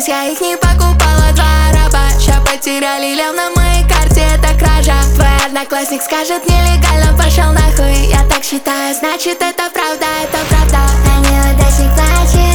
вниз, я их не покупала, 2 раба. Ща потеряли лев на моей карте, это кража. Твой одноклассник скажет нелегально, пошел нахуй. Я так считаю, значит это правда, это правда. А неудачник плачет.